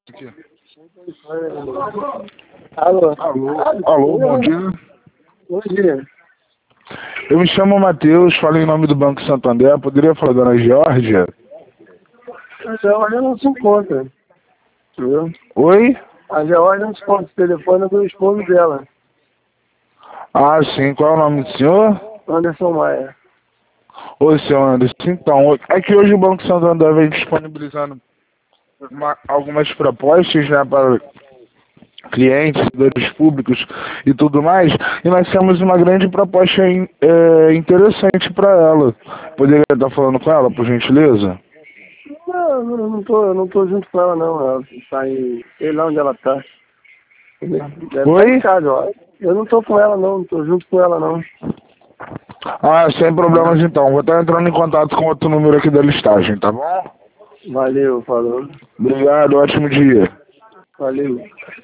Aqui. Alô? Alô, bom dia. Bom dia. Eu me chamo Matheus, falo em nome do Banco Santander. Poderia falar da Dona Georgia? A Georgia não se encontra. Entendeu? Oi? A Georgia não se encontra. O telefone é do esposo dela, Ah, sim. Qual é o nome do senhor? Anderson Maia. Oi, senhor Anderson. Então, é que hoje o Banco Santander vem disponibilizando algumas propostas, né, para clientes, servidores públicos e tudo mais, e nós temos uma grande proposta interessante para ela. Poderia estar falando com ela, por gentileza? Não tô junto com ela, não. Ela tá em... Sei lá onde ela tá. Deve estar Oi? em casa, ó. Eu não tô com ela, não tô junto com ela, não. Ah, sem problemas então. Vou estar entrando em contato com outro número aqui da listagem, tá bom? Valeu, falou. Obrigado, ótimo dia. Valeu.